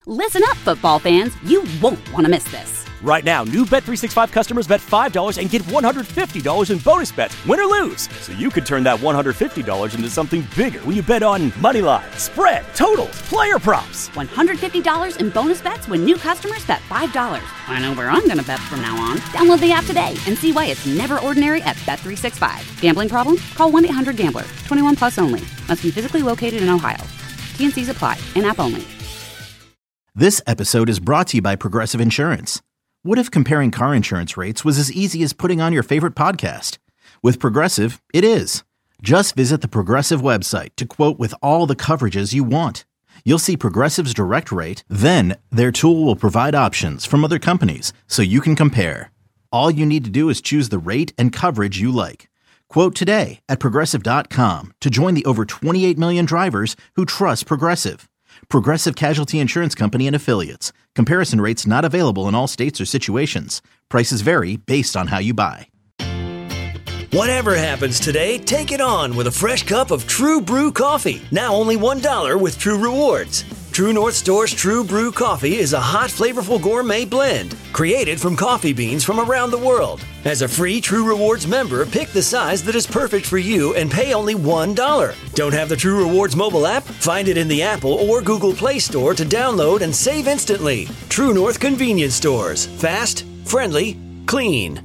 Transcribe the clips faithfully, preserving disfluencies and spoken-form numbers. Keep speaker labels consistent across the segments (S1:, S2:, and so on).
S1: Listen up, football fans. You won't want to miss this.
S2: Right now, new Bet three sixty-five customers bet five dollars and get one hundred fifty dollars in bonus bets, win or lose. So you could turn that one hundred fifty dollars into something bigger when you bet on money line, spread, totals, player props.
S1: one hundred fifty dollars in bonus bets when new customers bet five dollars. I know where I'm going to bet from now on. Download the app today and see why it's never ordinary at Bet three sixty-five. Gambling problem? Call one eight hundred gambler. twenty-one plus only. Must be physically located in Ohio. T and C's apply. In-app only.
S3: This episode is brought to you by Progressive Insurance. What if comparing car insurance rates was as easy as putting on your favorite podcast? With Progressive, it is. Just visit the Progressive website to quote with all the coverages you want. You'll see Progressive's direct rate, then their tool will provide options from other companies so you can compare. All you need to do is choose the rate and coverage you like. Quote today at Progressive dot com to join the over twenty-eight million drivers who trust Progressive. Progressive Casualty Insurance Company and Affiliates. Comparison rates not available in all states or situations. Prices vary based on how you buy.
S4: Whatever happens today, take it on with a fresh cup of True Brew coffee. Now only one dollar with True Rewards. True North Store's True Brew coffee is a hot, flavorful gourmet blend created from coffee beans from around the world. As a free True Rewards member, pick the size that is perfect for you and pay only one dollar. Don't have the True Rewards mobile app? Find it in the Apple or Google Play Store to download and save instantly. True North Convenience Stores. Fast, friendly, clean.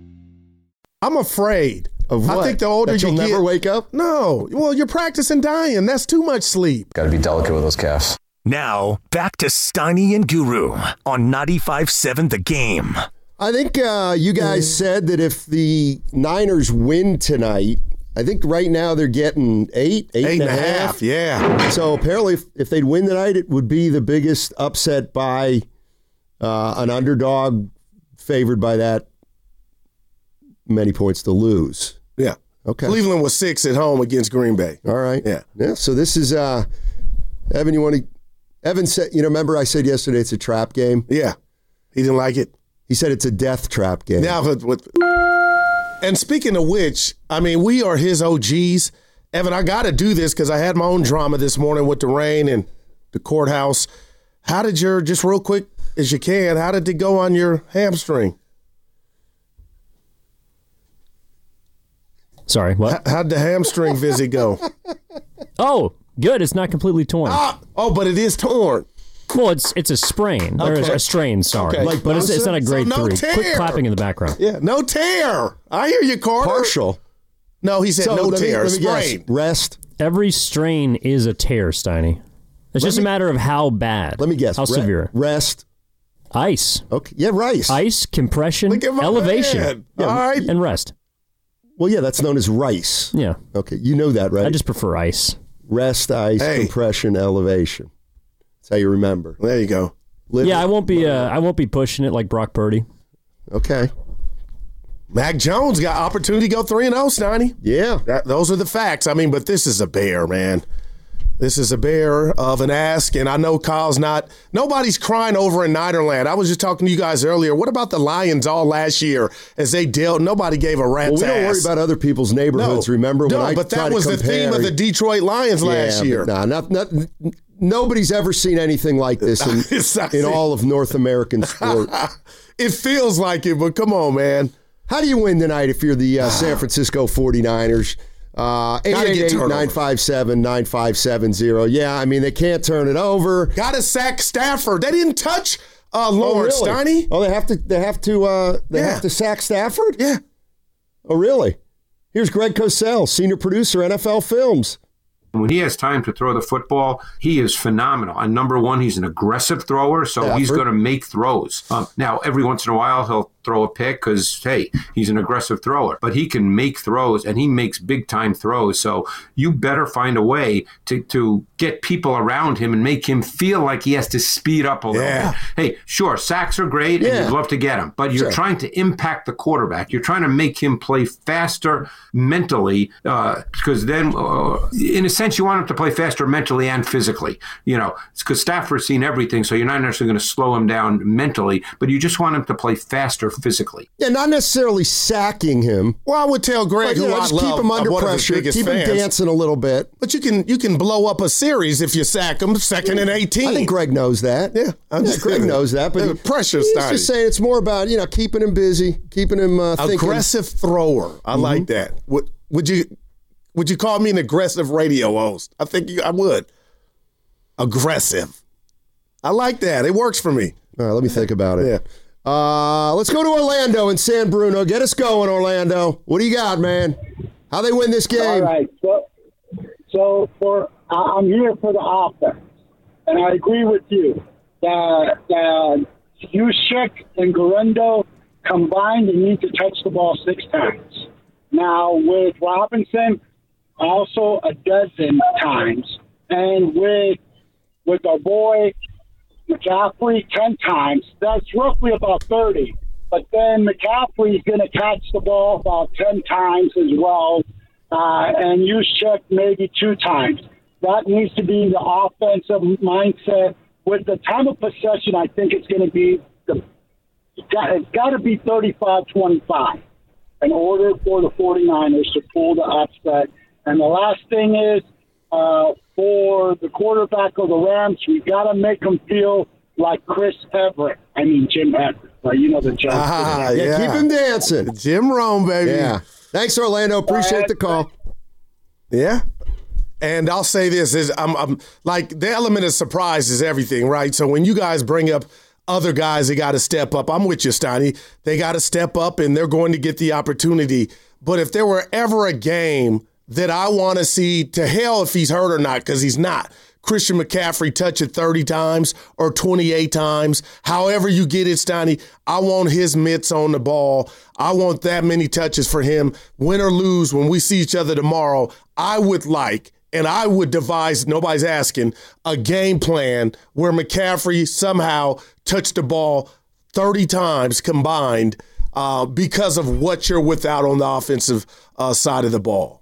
S5: I'm afraid.
S6: Of what?
S5: I think the older
S6: that
S5: you
S6: you'll
S5: get,
S6: never wake up?
S5: No. Well, you're practicing dying. That's too much sleep.
S7: Got to be delicate with those calves.
S8: Now, back to Steiny and Guru on ninety-five seven The Game.
S6: I think uh, you guys said that if the Niners win tonight, I think right now they're getting eight, eight,
S5: eight
S6: and, and a half.
S5: half. Yeah.
S6: So apparently if, if they'd win tonight, it would be the biggest upset by uh, an underdog favored by that many points to lose.
S5: Yeah.
S6: Okay.
S5: Cleveland was six at home against Green Bay.
S6: All right.
S5: Yeah.
S6: Yeah. So this is, uh, Evan, you want to, Evan said, you know, remember I said yesterday it's a trap game?
S5: Yeah. He didn't like it.
S6: He said it's a death trap game.
S5: Now, with, with, and speaking of which, I mean, we are his O Gs. Evan, I got to do this because I had my own drama this morning with the rain and the courthouse. How did your, just real quick as you can, how did it go on your hamstring?
S9: Sorry, what?
S5: How'd the hamstring visit go?
S9: Oh, good. It's not completely torn.
S5: Ah, oh, but it is torn.
S9: Well, it's it's a sprain. Or
S5: Okay.
S9: a strain, sorry.
S5: Okay. Like
S9: but it's, it's not a grade
S5: so no
S9: three.
S5: tear.
S9: Quick clapping in the background.
S5: Yeah, no tear. I hear you, Carter.
S6: Partial.
S5: No, he said
S6: So
S5: no
S6: let me-
S5: tear.
S6: let me guess.
S5: Sprain.
S6: Rest.
S9: Every strain is a tear, Steiny. It's
S6: Let
S9: just
S6: me-
S9: a matter of how bad.
S6: Let me guess.
S9: How
S6: Re-
S9: severe.
S6: Rest.
S9: Ice.
S6: Okay. Yeah, rice.
S9: Ice, compression,
S5: Look at my
S9: elevation,
S5: man.
S6: Yeah.
S5: All right.
S9: and rest.
S6: Well, yeah, that's known as rice.
S9: Yeah.
S6: Okay, you know that, right?
S9: I just prefer ice.
S6: Rest, ice,
S5: Hey.
S6: compression, elevation. That's how you remember.
S5: There you go.
S6: Live
S9: Yeah,
S6: it.
S9: I won't be. Uh, I won't be pushing it like Brock Purdy.
S6: Okay.
S5: Mac Jones got opportunity to go three and oh, Steiny.
S6: Yeah.
S5: That, those are the facts. I mean, but this is a bear, man. This is a bear of an ask, and I know Kyle's not – nobody's crying over in Niderland. I was just talking to you guys earlier. What about the Lions all last year as they dealt? Nobody gave a rat's
S6: Well, we don't worry
S5: ass.
S6: about other people's neighborhoods.
S5: No.
S6: Remember
S5: no,
S6: when I
S5: but
S6: try
S5: that
S6: to
S5: was the
S6: compare,
S5: theme of the Detroit Lions last
S6: yeah,
S5: year.
S6: Nah, not, not, nobody's ever seen anything like this in,
S5: It's not-
S6: in all of North American sport.
S5: It feels like it, but come on, man.
S6: How do you win tonight if you're the uh, San Francisco forty-niners? Uh, eight eight eight, nine five seven, nine five seven zero. Yeah, I mean, they can't turn it over.
S5: Got to sack Stafford. They didn't touch uh, Lawrence,
S6: oh, really?
S5: Steiny.
S6: Oh, they have to they have to uh, they
S5: Yeah.
S6: have to sack Stafford?
S5: Yeah.
S6: Oh, really? Here's Greg Cosell, senior producer, N F L Films.
S10: When he has time to throw the football, he is phenomenal. And number one, he's an aggressive thrower, so
S6: Stafford.
S10: he's going to make throws. Um, now, every once in a while, he'll throw a pick because, hey, he's an aggressive thrower. But he can make throws, and he makes big-time throws. So you better find a way to, to get people around him and make him feel like he has to speed up a little
S5: Yeah.
S10: bit. Hey, sure, sacks are great, and
S6: Yeah.
S10: you'd love to get them. But you're
S6: Sure.
S10: trying to impact the quarterback. You're trying to make him play faster mentally uh, because then, uh, in a sense, you want him to play faster mentally and physically. You know, it's because Stafford's seen everything, so you're not necessarily going to slow him down mentally, but you just want him to play faster physically.
S6: Yeah, not necessarily sacking him.
S5: Well, I would tell Greg,
S6: but, you
S5: who
S6: know,
S5: I
S6: just
S5: love,
S6: keep him under
S5: one of his
S6: pressure,
S5: biggest
S6: keep
S5: fans.
S6: him dancing a little bit.
S5: But you can you can blow up a series if you sack him second and eighteen.
S6: I think Greg knows that.
S5: Yeah, I'm
S6: yeah
S5: just
S6: Greg knows that. But he,
S5: pressure
S6: he's
S5: started.
S6: just saying it's more about, you know, keeping him busy, keeping him uh, thinking.
S5: Aggressive thrower. I mm-hmm. like that. Would would you would you call me an aggressive radio host? I think you, I would. Aggressive. I like that. It works for me.
S6: All right, let me think about it.
S5: Yeah.
S6: Uh, let's go to Orlando and San Bruno. Get us going, Orlando. What do you got, man? How they win this game?
S7: All right. So, so for uh, I'm here for the offense, and I agree with you that that Juszczyk and Guerrero combined, they need to touch the ball six times. Now with Robinson, also a dozen times, and with with our boy McCaffrey ten times. That's roughly about thirty. But then McCaffrey's going to catch the ball about ten times as well, uh, and Juszczyk maybe two times. That needs to be the offensive mindset. With the time of possession, I think it's going to be the it's got, it's got to be thirty-five twenty-five in order for the 49ers to pull the upset. And the last thing is, uh, for the quarterback of the Rams, we got to make them feel like Chris Everett. I mean, Jim Everett. Right? You know the joke.
S6: Ah, yeah, yeah, keep him dancing.
S5: Jim Rome, baby.
S6: Yeah. Thanks, Orlando. Appreciate right. the call.
S5: Yeah. And I'll say this is I'm, I'm like the element of surprise is everything, right? So when you guys bring up other guys that got to step up, I'm with you, Steiny. They got to step up and they're going to get the opportunity. But if there were ever a game that I want to see, to hell if he's hurt or not, because he's not, Christian McCaffrey touch it thirty times or twenty-eight times, however you get it, Steiny, I want his mitts on the ball. I want that many touches for him. Win or lose, when we see each other tomorrow, I would like, and I would devise, nobody's asking, a game plan where McCaffrey somehow touched the ball thirty times combined uh, because of what you're without on the offensive uh, side of the ball.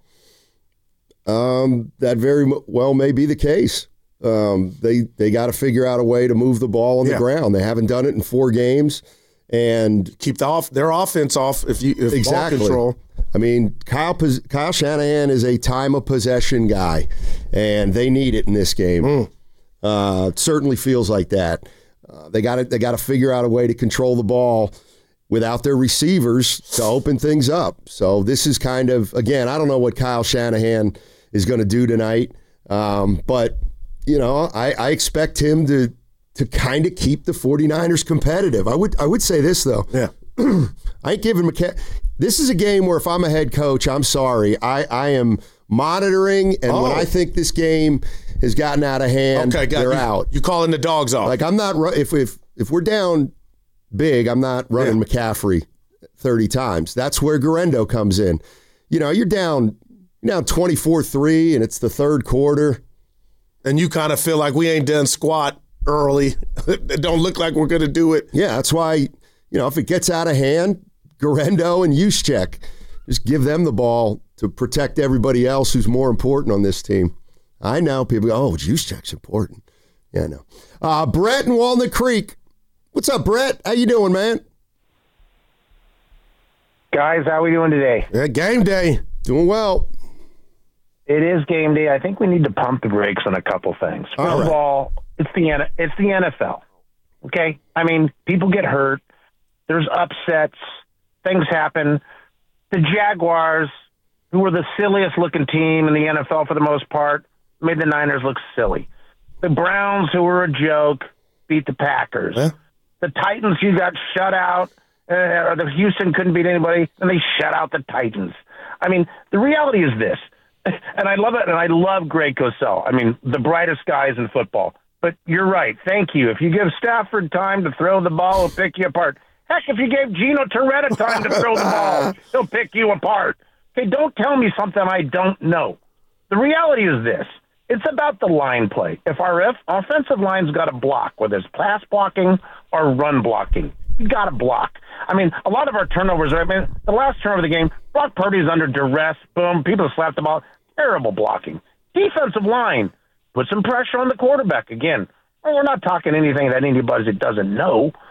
S6: Um, that very well may be the case. Um, they they got to figure out a way to move the ball on the
S5: yeah.
S6: ground. They haven't done it in four games, and
S5: keep the off their offense off if you if
S6: exactly.
S5: ball control.
S6: I mean, Kyle Kyle Shanahan is a time of possession guy, and they need it in this game. Mm. Uh, it certainly feels like that. Uh, they got to they got to figure out a way to control the ball without their receivers to open things up. So this is kind of, again, I don't know what Kyle Shanahan is going to do tonight, um, but you know, I, I expect him to to kind of keep the 49ers competitive. I would I would say this though.
S5: Yeah.
S6: I ain't giving McCa- This is a game where if I'm a head coach, I'm sorry. I, I am monitoring, and oh. when I think this game has gotten out of hand,
S5: okay,
S6: they're
S5: you,
S6: out.
S5: You calling the dogs off?
S6: Like I'm not if if if we're down big, I'm not running yeah. McCaffrey thirty times. That's where Guerrero comes in. You know, you're down you're down twenty-four three, and it's the third quarter.
S5: And you kind of feel like we ain't done squat early. It don't look like we're going to do it.
S6: Yeah, that's why, you know, if it gets out of hand, Guerrero and Juszczyk, just give them the ball to protect everybody else who's more important on this team. I know people go, oh, Juszczyk's important. Yeah, I know. Uh, Brett in Walnut Creek. What's up, Brett? How you doing, man?
S11: Guys, how are we doing today?
S5: Yeah, game day.
S6: Doing well.
S11: It is game day. I think we need to pump the brakes on a couple things. First
S6: all right.
S11: of all, it's the it's the N F L. Okay? I mean, people get hurt. There's upsets. Things happen. The Jaguars, who were the silliest looking team in the N F L for the most part, made the Niners look silly. The Browns, who were a joke, beat the Packers.
S5: Huh?
S11: The Titans, you got shut out. Uh, or the Houston couldn't beat anybody, and they shut out the Titans. I mean, the reality is this. And I love it, and I love Greg Cosell. I mean, the brightest guys in football. But you're right. Thank you. If you give Stafford time to throw the ball, he'll pick you apart. Heck, if you gave Gino Torretta time to throw the ball, he'll pick you apart. Okay, don't tell me something I don't know. The reality is this. It's about the line play. If our if offensive line's got to block, whether it's pass blocking or run blocking, you got to block. I mean, a lot of our turnovers are, I mean, the last turnover of the game, Brock Purdy's under duress. Boom, people slap the ball. Terrible blocking. Defensive line, put some pressure on the quarterback. Again, we're not talking anything that anybody that doesn't know.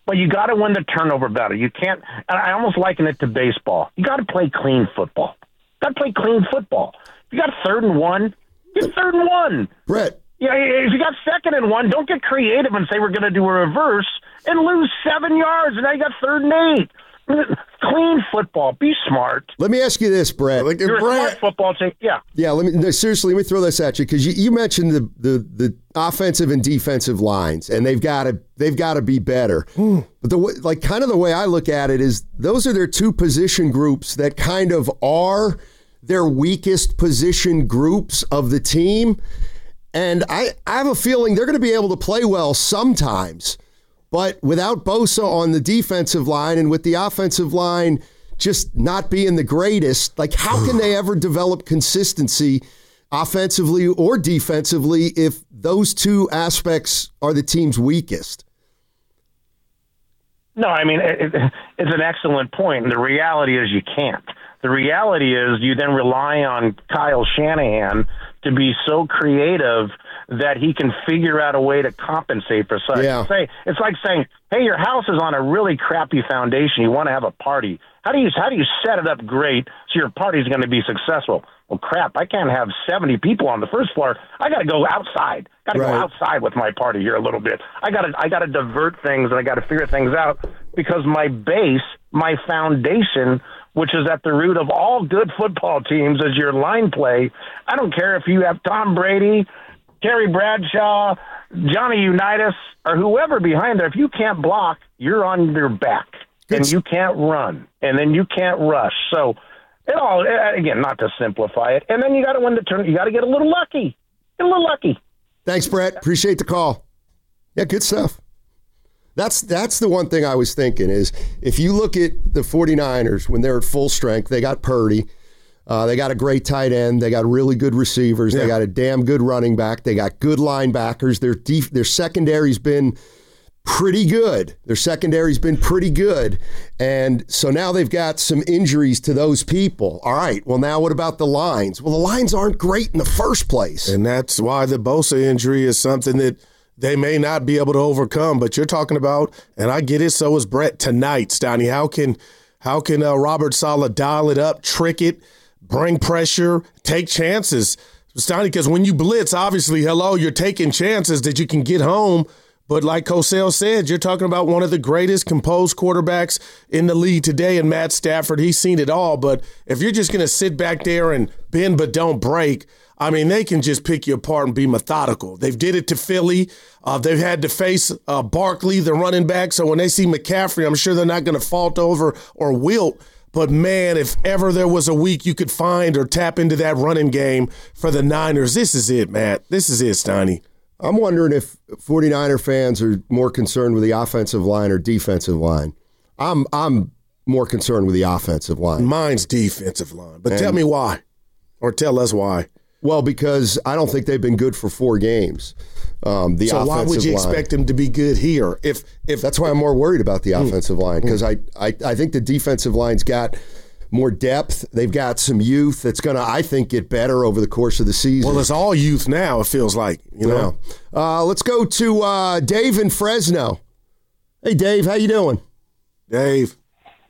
S11: but you got to win the turnover battle. You can't. And I almost liken it to baseball. You got to play clean football. Got to play clean football. If you got third and one, get third and one.
S6: Brett.
S11: Yeah, if you got second and one, don't get creative and say we're going to do a reverse and lose seven yards, and now you got third and eight. Clean football. Be smart.
S6: Let me ask you this, Brett.
S5: Look at
S11: You're
S5: Brett.
S11: a smart football team. Yeah.
S6: Yeah, let me no, seriously. Let me throw this at you because you, you mentioned the, the the offensive and defensive lines, and they've got to they've got to be better. But the way, like kind of the way I look at it is those are their two position groups that kind of are their weakest position groups of the team, and I I have a feeling they're going to be able to play well sometimes. But without Bosa on the defensive line and with the offensive line just not being the greatest, like how can they ever develop consistency offensively or defensively if those two aspects are the team's weakest?
S11: No, I mean, it, it, it's an excellent point. And the reality is you can't. The reality is you then rely on Kyle Shanahan to be so creative that he can figure out a way to compensate for such.
S6: Yeah.
S11: Say, it's like saying, hey, your house is on a really crappy foundation. You want to have a party. How do you how do you set it up great so your party's going to be successful? Well, crap, I can't have seventy people on the first floor. I got to go outside. Got to
S6: Right.
S11: go outside with my party here a little bit. I got to I got to divert things, and I got to figure things out because my base, my foundation, which is at the root of all good football teams, is your line play. I don't care if you have Tom Brady, Terry Bradshaw, Johnny Unitas, or whoever behind there. If you can't block, you're on your back, and you can't run, and then you can't rush. So, it all again, not to simplify it, and then you got to win the turn. You got to get a little lucky, get a little lucky.
S6: Thanks, Brett. Appreciate the call. Yeah, good stuff. That's that's the one thing I was thinking is if you look at the 49ers when they're at full strength, they got Purdy. Uh, they got a great tight end. They got really good receivers. Yeah. They got a damn good running back. They got good linebackers. Their def- their secondary's been pretty good. Their secondary's been pretty good. And so now they've got some injuries to those people. All right, well, now what about the lines? Well, the lines aren't great in the first place.
S5: And that's why the Bosa injury is something that they may not be able to overcome. But you're talking about, and I get it, so is Brett, tonight, Stoney. How can, how can uh, Robert Saleh dial it up, trick it, bring pressure, take chances? Stoney, because when you blitz, obviously, hello, you're taking chances that you can get home. But like Cosell said, you're talking about one of the greatest composed quarterbacks in the league today in Matt Stafford. He's seen it all. But if you're just going to sit back there and bend but don't break, I mean, they can just pick you apart and be methodical. They've did it to Philly. Uh, they've had to face uh, Barkley, the running back. So when they see McCaffrey, I'm sure they're not going to fault over or wilt. But, man, if ever there was a week you could find or tap into that running game for the Niners, this is it, Matt. This is it, Stoney.
S6: I'm wondering if 49er fans are more concerned with the offensive line or defensive line. I'm I'm more concerned with the offensive line.
S5: Mine's defensive line. But
S6: and,
S5: tell me why. Or tell us why.
S6: Well, because I don't think they've been good for four games. Um, the
S5: so
S6: offensive
S5: why would you
S6: line.
S5: expect them to be good here? If if
S6: That's why I'm more worried about the offensive mm, line because mm. I, I, I think the defensive line's got more depth. They've got some youth that's going to, I think, get better over the course of the season.
S5: Well, it's all youth now, it feels like. You know.
S6: Yeah. Uh, let's go to uh, Dave in Fresno. Hey, Dave, how you doing?
S5: Dave.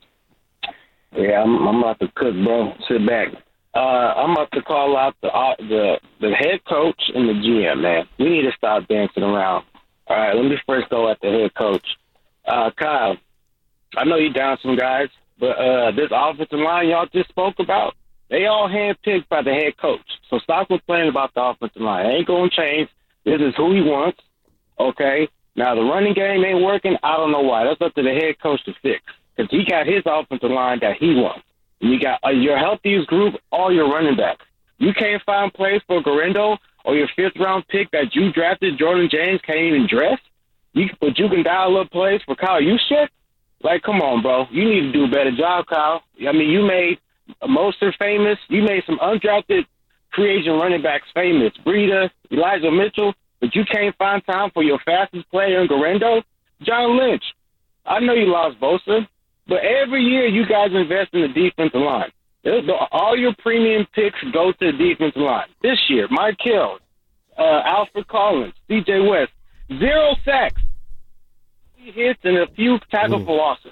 S12: Yeah, I'm, I'm about to cook, bro. Sit back. Uh, I'm about to call out the, uh, the the head coach and the G M, man. We need to stop dancing around. All right, let me first go at the head coach. Uh, Kyle, I know you down some guys. But uh, this offensive line y'all just spoke about, they all handpicked by the head coach. So stop complaining about the offensive line. It ain't going to change. This is who he wants, okay? Now, the running game ain't working. I don't know why. That's up to the head coach to fix because he got his offensive line that he wants. And you got uh, your healthiest group, all your running backs. You can't find plays for Garendo or your fifth-round pick that you drafted, Jordan James, can't even dress. You, but you can dial up plays for Kyle Juszczyk? Like, come on, bro. You need to do a better job, Kyle. I mean, you made Mostert famous. You made some undrafted free agent running backs famous. Breida, Elijah Mitchell. But you can't find time for your fastest player in Garendo? John Lynch. I know you lost Bosa, but every year you guys invest in the defensive line. All your premium picks go to the defensive line. This year, Mike Hill, uh, Alfred Collins, C J West, zero sacks. hits and a few tackle for losses.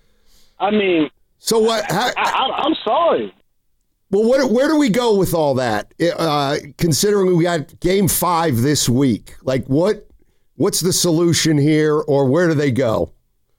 S12: I mean,
S6: so what? How,
S12: I, I, I'm sorry.
S6: Well, what, where do we go with all that? Uh, considering we got game five this week, like what? What's the solution here, or where do they go?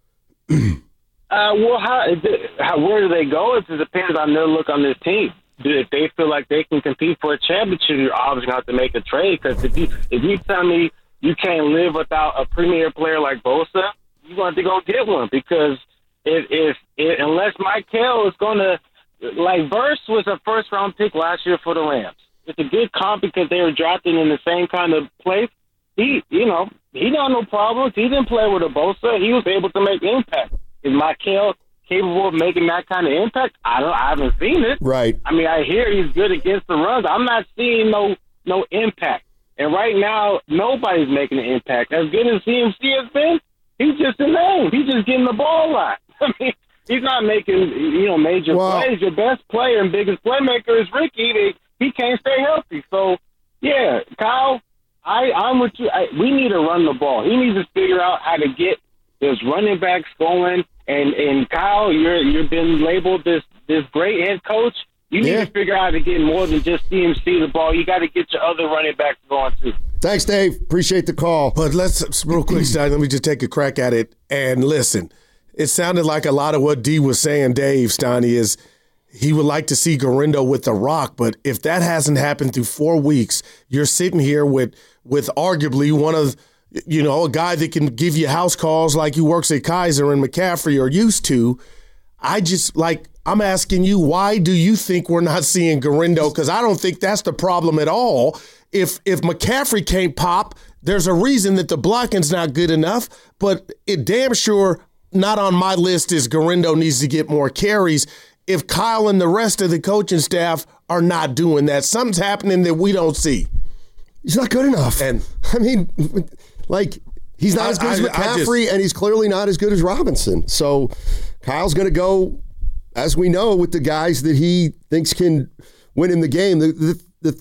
S12: uh, well, how, how where do they go? It depends on their look on this team. If they feel like they can compete for a championship, you're obviously going to have to make a trade. Because if you if you tell me you can't live without a premier player like Bosa, you're going to have to go get one. Because if if, if unless Michael is going to, like Verse was a first round pick last year for the Rams. It's a good comp because they were drafted in the same kind of place. He, you know, he don't no problems. He didn't play with a Bosa. He was able to make impact. Is Michael capable of making that kind of impact? I don't. I haven't seen it.
S6: Right.
S12: I mean, I hear he's good against the runs. I'm not seeing no no impact. And right now, nobody's making an impact. As good as C M C has been, he's just a name. He's just getting the ball a lot. I mean, he's not making you know major
S6: well,
S12: plays. Your best player and biggest playmaker is Ricky. He, he can't stay healthy. So, yeah, Kyle, I, I'm with you. I, we need to run the ball. He needs to figure out how to get his running backs going. And and Kyle, you're you've been labeled this this great head coach. You need
S6: yeah.
S12: to figure out how to get more than just C M C the ball. You got to get your other running backs going too.
S6: Thanks, Dave. Appreciate the call.
S5: But let's real quick, Stein, let me just take a crack at it and listen. It sounded like a lot of what D was saying, Dave Steiny, is he would like to see Garindo with the rock. But if that hasn't happened through four weeks, you're sitting here with with arguably one of you know, a guy that can give you house calls like he works at Kaiser and McCaffrey are used to. I just, like, I'm asking you, why do you think we're not seeing Garindo? Because I don't think that's the problem at all. If if McCaffrey can't pop, there's a reason that the blocking's not good enough. But it damn sure not on my list is Garindo needs to get more carries. If Kyle and the rest of the coaching staff are not doing that, something's happening that we don't see.
S6: He's not good enough. And I mean, like, he's not I, as good as McCaffrey, just, and he's clearly not as good as Robinson. So Kyle's going to go, as we know, with the guys that he thinks can win in the game. The, the, the,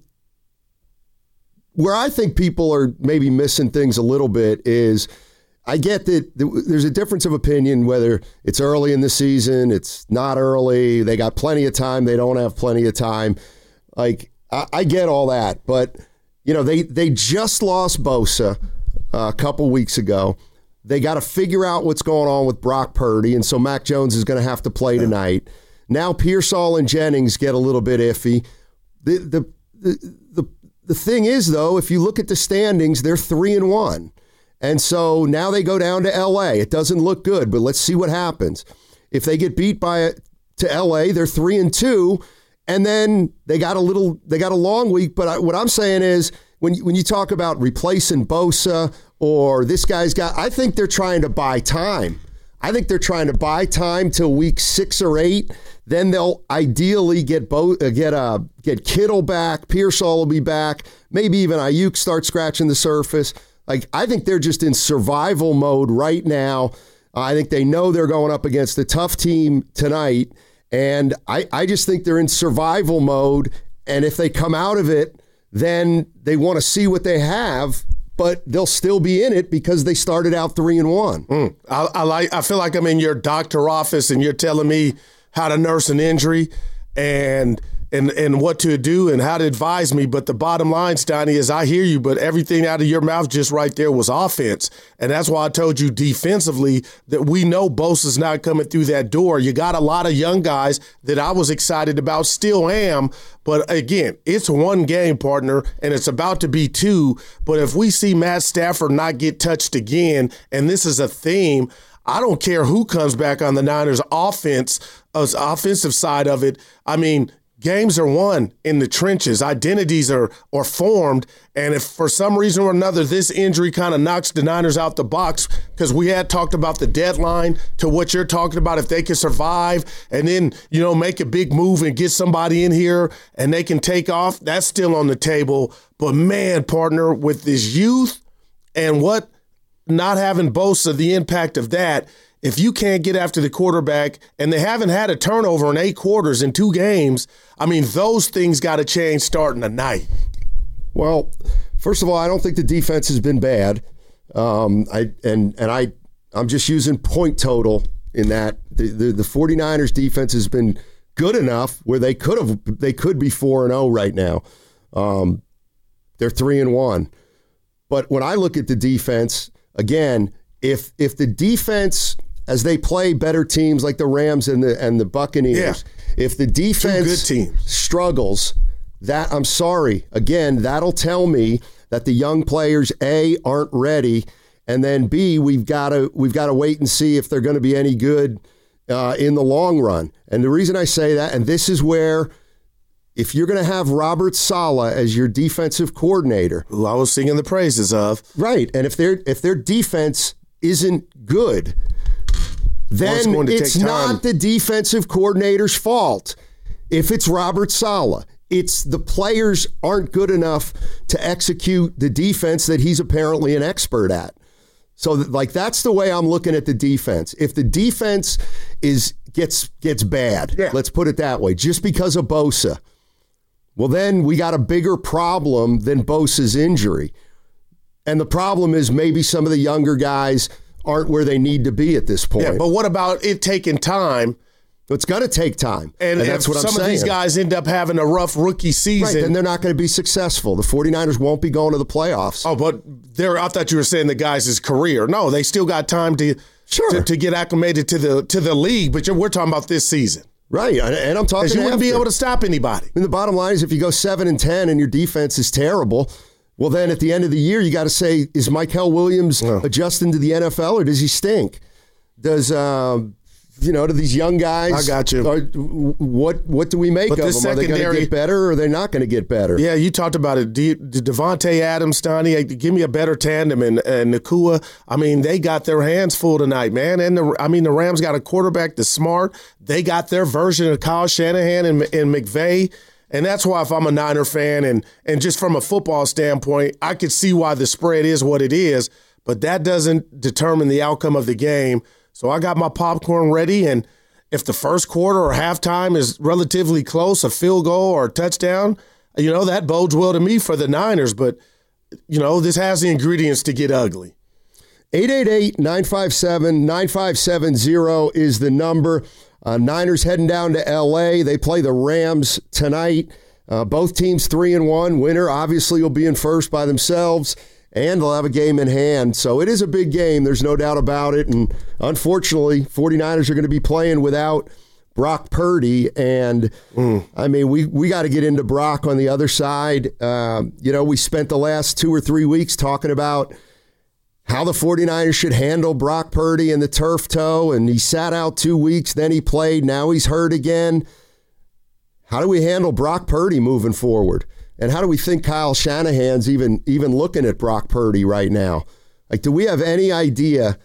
S6: where I think people are maybe missing things a little bit is I get that there's a difference of opinion whether it's early in the season, it's not early, they got plenty of time, they don't have plenty of time. Like, I, I get all that, but you know, they, they just lost Bosa uh, a couple weeks ago. They got to figure out what's going on with Brock Purdy, and so Mac Jones is going to have to play tonight. Now Pearsall and Jennings get a little bit iffy. The, the the the the thing is, though, if you look at the standings, they're three and one, and so now they go down to L A. It doesn't look good, but let's see what happens. If they get beat by to L A, they're three and two. And then they got a little, they got a long week. But I, what I'm saying is, when you, when you talk about replacing Bosa or this guy's got, I think they're trying to buy time. I think they're trying to buy time till week six or eight. Then they'll ideally get Bo, uh, get uh, get Kittle back. Pearsall will be back. Maybe even Ayuk start scratching the surface. Like, I think they're just in survival mode right now. Uh, I think they know they're going up against a tough team tonight. And I, I just think they're in survival mode. And if they come out of it, then they want to see what they have, but they'll still be in it because they started out three and one.
S5: Mm. I, I like. I feel like I'm in your doctor office and you're telling me how to nurse an injury and and and what to do and how to advise me. But the bottom line, Steiny, is I hear you, but everything out of your mouth just right there was offense. And that's why I told you defensively that we know Bosa's not coming through that door. You got a lot of young guys that I was excited about, still am. But again, it's one game, partner, and it's about to be two. But if we see Matt Stafford not get touched again, and this is a theme, I don't care who comes back on the Niners offense, uh, offensive side of it. I mean, games are won in the trenches. Identities are, are formed. And if for some reason or another this injury kind of knocks the Niners out the box, because we had talked about the deadline to what you're talking about, if they can survive and then, you know, make a big move and get somebody in here and they can take off, that's still on the table. But, man, partner, with this youth and what not having Bosa, the impact of that, if you can't get after the quarterback, and they haven't had a turnover in eight quarters in two games, I mean, those things got to change starting tonight.
S6: Well, first of all, I don't think the defense has been bad. Um, I and and I I'm just using point total in that. The, the, the 49ers defense has been good enough where they could have they could be four and oh right now. Um, they're three and one. But when I look at the defense, again, if if the defense, as they play better teams like the Rams and the and the Buccaneers, yeah. if the defense
S5: Two good teams.
S6: struggles, that I'm sorry. Again, that'll tell me that the young players, A, aren't ready, and then B, we've got to we've got to wait and see if they're going to be any good uh, in the long run. And the reason I say that, and this is where, if you're going to have Robert Saleh as your defensive coordinator,
S5: who I was singing the praises of,
S6: right, and if their if their defense isn't good, then
S5: well, it's,
S6: it's not the defensive coordinator's fault. If it's Robert Saleh, it's the players aren't good enough to execute the defense that he's apparently an expert at. So, like, that's the way I'm looking at the defense. If the defense is gets gets bad, yeah. let's put it that way, just because of Bosa, well, then we got a bigger problem than Bosa's injury. And the problem is maybe some of the younger guys aren't where they need to be at this point.
S5: Yeah, but what about it taking time?
S6: It's going to take time.
S5: And,
S6: and that's
S5: if
S6: what I'm
S5: some
S6: saying.
S5: of these guys end up having a rough rookie season,
S6: right, then they're not going to be successful. The 49ers won't be going to the playoffs.
S5: Oh, but they're, I thought you were saying the guys' career. No, they still got time to
S6: sure.
S5: to, to get acclimated to the to the league, but you're, we're talking about this season.
S6: Right, and I'm talking
S5: you wouldn't
S6: after.
S5: be able to stop anybody.
S6: And the bottom line is if you go seven and ten and your defense is terrible, well, then at the end of the year, you got to say, is Mykel Williams no. adjusting to the N F L or does he stink? Does, uh, you know, do these young guys?
S5: I got you.
S6: Are, what what do we make
S5: but
S6: of them? Are they going to get better or are they not going to get better?
S5: Yeah, you talked about it. De- De- Devontae Adams, Stoney, give me a better tandem. And, and Nacua, I mean, they got their hands full tonight, man. And the, I mean, the Rams got a quarterback that's smart. They got their version of Kyle Shanahan and, and McVay. And that's why if I'm a Niner fan and and just from a football standpoint, I could see why the spread is what it is, but that doesn't determine the outcome of the game. So I got my popcorn ready, and if the first quarter or halftime is relatively close, a field goal or a touchdown, you know, that bodes well to me for the Niners. But, you know, this has the ingredients to get ugly.
S6: eight eight eight, nine five seven, nine five seven zero is the number. Uh, Niners heading down to L A. They play the Rams tonight. Uh, both teams three and one. Winner obviously will be in first by themselves, and they'll have a game in hand. So it is a big game. There's no doubt about it. And unfortunately, 49ers are going to be playing without Brock Purdy. And, mm. I mean, we, we got to get into Brock on the other side. Uh, you know, we spent the last two or three weeks talking about how the 49ers should handle Brock Purdy and the turf toe, and he sat out two weeks, then he played, now he's hurt again. How do we handle Brock Purdy moving forward? And how do we think Kyle Shanahan's even even looking at Brock Purdy right now? Like, do we have any idea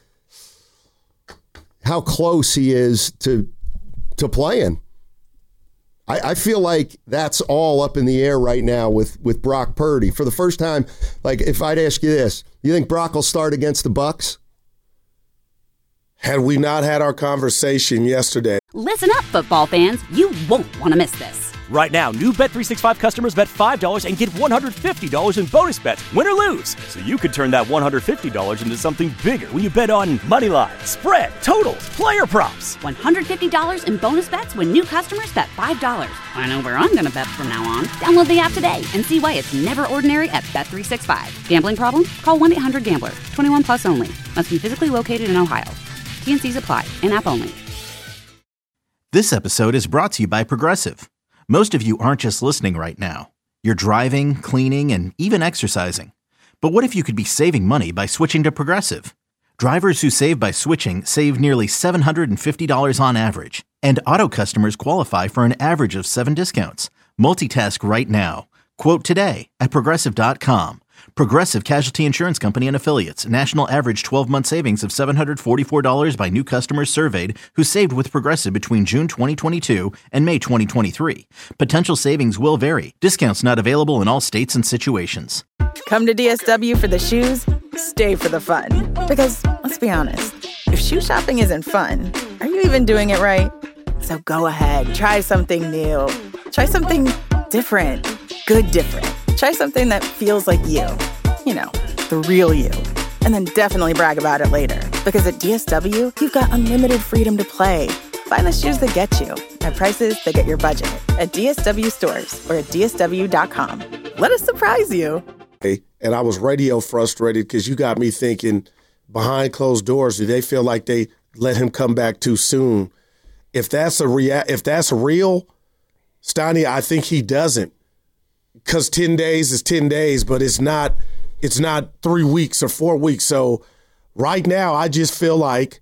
S6: how close he is to to playing? I, I feel like that's all up in the air right now with, with Brock Purdy. For the first time, like, if I'd ask you this, you think Brock will start against the Bucs?
S5: Had we not had our conversation yesterday.
S1: Listen up, football fans. You won't want to miss this.
S2: Right now, new Bet three sixty-five customers bet five dollars and get one hundred fifty dollars in bonus bets, win or lose. So you could turn that one hundred fifty dollars into something bigger when you bet on money line, spread, totals, player props.
S1: one hundred fifty dollars in bonus bets when new customers bet five dollars. I know where I'm going to bet from now on. Download the app today and see why it's never ordinary at Bet three sixty-five. Gambling problem? Call one eight hundred gambler. twenty-one plus only. Must be physically located in Ohio. T and C's apply. In-app only.
S3: This episode is brought to you by Progressive. Most of you aren't just listening right now. You're driving, cleaning, and even exercising. But what if you could be saving money by switching to Progressive? Drivers who save by switching save nearly seven hundred fifty dollars on average. And auto customers qualify for an average of seven discounts. Multitask right now. Quote today at Progressive dot com. Progressive Casualty Insurance Company and Affiliates. National average twelve-month savings of seven hundred forty-four dollars by new customers surveyed who saved with Progressive between June twenty twenty-two and May twenty twenty-three. Potential savings will vary. Discounts not available in all states and situations.
S13: Come to D S W for the shoes, stay for the fun. Because, let's be honest, if shoe shopping isn't fun, are you even doing it right? So go ahead, try something new. Try something different. Good different. Try something that feels like you. You know, the real you. and then definitely brag about it later. Because at D S W, you've got unlimited freedom to play. Find the shoes that get you at prices that get your budget at D S W stores or at D S W dot com. Let us surprise you.
S5: And I was radio frustrated because you got me thinking, behind closed doors, do they feel like they let him come back too soon? If that's a rea- if that's real, Steiny, I think he doesn't. Because ten days is ten days, but it's not it's not three weeks or four weeks. So right now, I just feel like,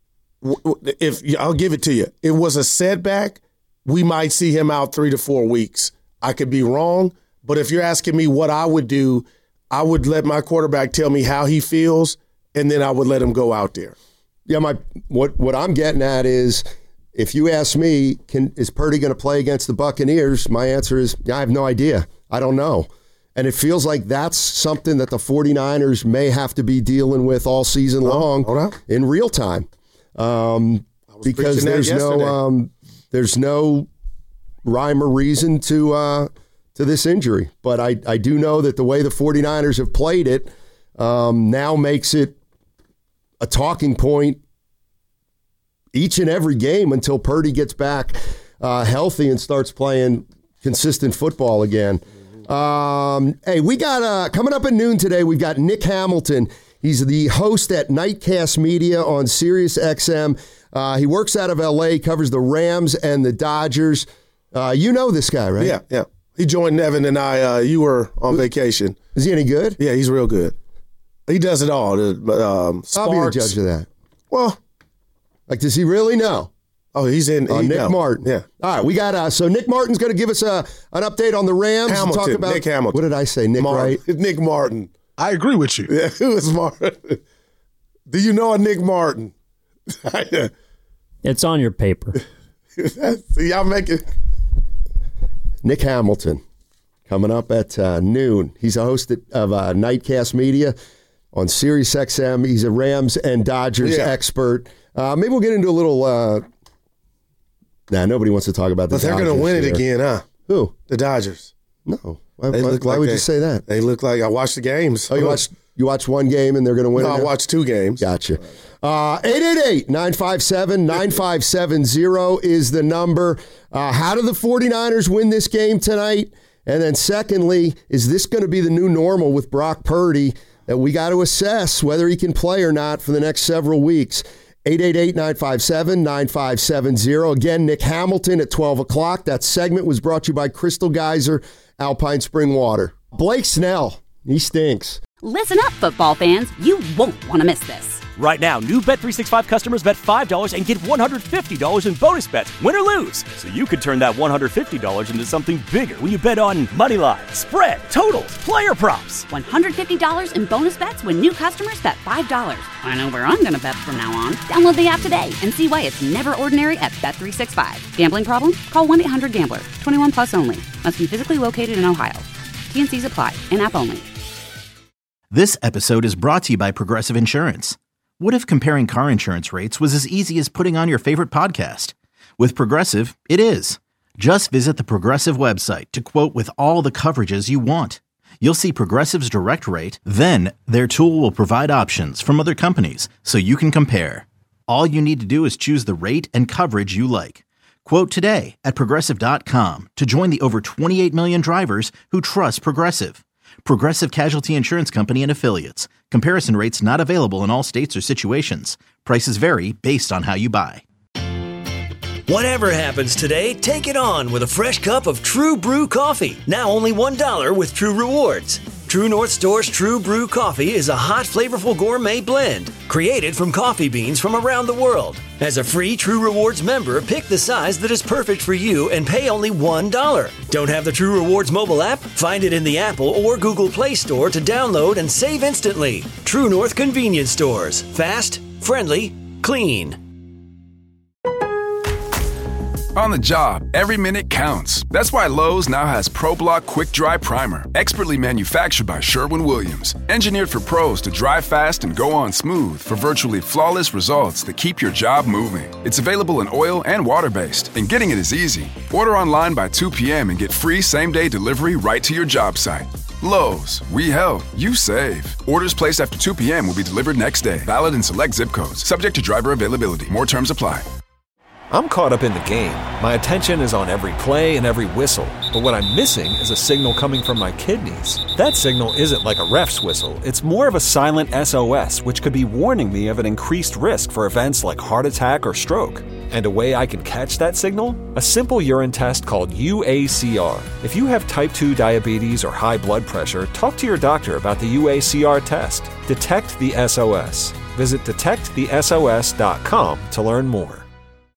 S5: if I'll give it to you, it was a setback, we might see him out three to four weeks. I could be wrong, but if you're asking me what I would do, I would let my quarterback tell me how he feels, and then I would let him go out there.
S6: Yeah, my what what I'm getting at is, if you ask me, can is Purdy going to play against the Buccaneers? My answer is, I have no idea. I don't know. And it feels like that's something that the 49ers may have to be dealing with all season long oh, in real time. Um, because there's no um, there's no rhyme or reason to uh, to this injury. But I, I do know that the way the 49ers have played it um, now makes it a talking point each and every game until Purdy gets back uh, healthy and starts playing consistent football again. Um, hey, we got uh, coming up at noon today, we've got Nick Hamilton. He's the host at Nightcast Media on Sirius X M. Uh, he works out of L A, covers the Rams and the Dodgers. Uh, you know this guy, right?
S5: Yeah, yeah. He joined Nevin and I. Uh, you were on vacation.
S6: Is he any good?
S5: Yeah, he's real good. He does it all. Um,
S6: I'll be the judge of that.
S5: Well,
S6: like, does he really know?
S5: Oh, he's in.
S6: Uh,
S5: he
S6: Nick
S5: know.
S6: Martin.
S5: Yeah.
S6: All right, we got uh, so Nick Martin's going to give us a an update on the Rams.
S5: Hamilton.
S6: And talk about,
S5: Nick Hamilton.
S6: What did I say? Nick
S5: Martin.
S6: Right?
S5: Nick Martin.
S14: I agree with you.
S5: Yeah, who is Martin? Do you know a Nick Martin?
S9: It's on your paper.
S5: See, y'all make it.
S6: Nick Hamilton coming up at uh, noon. He's a host of uh, Nightcast Media on Sirius X M. He's a Rams and Dodgers
S5: yeah.
S6: expert. Uh, maybe we'll get into a little. Uh, nah, nobody wants to talk about the
S5: But they're
S6: Dodgers
S5: going to win it
S6: here.
S5: again, huh?
S6: Who?
S5: The Dodgers.
S6: No. Why,
S5: They
S6: why,
S5: look
S6: why
S5: like
S6: would
S5: they,
S6: you say that?
S5: They look like I watched the games.
S6: Oh, you watched you watched one game and they're going to win
S5: No,
S6: it?
S5: I
S6: now?
S5: watched two games.
S6: Gotcha. Uh, eight eight eight, nine five seven, nine five seven zero is the number. Uh, how do the 49ers win this game tonight? And then secondly, is this going to be the new normal with Brock Purdy that we got to assess whether he can play or not for the next several weeks? eight eight eight, nine five seven, nine five seven zero. Again, Nick Hamilton at twelve o'clock. That segment was brought to you by Crystal Geyser, Alpine Spring Water. Blake Snell, he stinks.
S1: Listen up, football fans. You won't want to miss this.
S2: Right now, new Bet three sixty-five customers bet five dollars and get one hundred fifty dollars in bonus bets, win or lose. So you could turn that one hundred fifty dollars into something bigger when you bet on moneyline, spread, totals, player props.
S1: one hundred fifty dollars in bonus bets when new customers bet five dollars. I know where I'm going to bet from now on. Download the app today and see why it's never ordinary at Bet three sixty-five. Gambling problem? Call one eight hundred gambler. twenty-one plus only. Must be physically located in Ohio. T and C's apply. In-app only.
S3: This episode is brought to you by Progressive Insurance. What if comparing car insurance rates was as easy as putting on your favorite podcast? With Progressive, it is. Just visit the Progressive website to quote with all the coverages you want. You'll see Progressive's direct rate, then their tool will provide options from other companies so you can compare. All you need to do is choose the rate and coverage you like. Quote today at Progressive dot com to join the over twenty-eight million drivers who trust Progressive. Progressive Casualty Insurance Company and Affiliates. Comparison rates not available in all states or situations. Prices vary based on how you buy.
S4: Whatever happens today, take it on with a fresh cup of True Brew coffee. Now only one dollar with True Rewards. True North Store's True Brew coffee is a hot, flavorful gourmet blend created from coffee beans from around the world. As a free True Rewards member, pick the size that is perfect for you and pay only one dollar. Don't have the True Rewards mobile app? Find it in the Apple or Google Play Store to download and save instantly. True North Convenience Stores. Fast, friendly, clean.
S15: On the job, every minute counts. That's why Lowe's now has ProBlock Quick Dry Primer, expertly manufactured by Sherwin-Williams. Engineered for pros to dry fast and go on smooth for virtually flawless results that keep your job moving. It's available in oil and water-based, and getting it is easy. Order online by two p.m. and get free same-day delivery right to your job site. Lowe's, we help, you save. Orders placed after two p.m. will be delivered next day. Valid in select zip codes. Subject to driver availability. More terms apply.
S14: I'm caught up in the game. My attention is on every play and every whistle. But what I'm missing is a signal coming from my kidneys. That signal isn't like a ref's whistle. It's more of a silent S O S, which could be warning me of an increased risk for events like heart attack or stroke. And a way I can catch that signal? A simple urine test called U A C R. If you have type two diabetes or high blood pressure, talk to your doctor about the U A C R test. Detect the S O S. Visit detect the S O S dot com to learn more.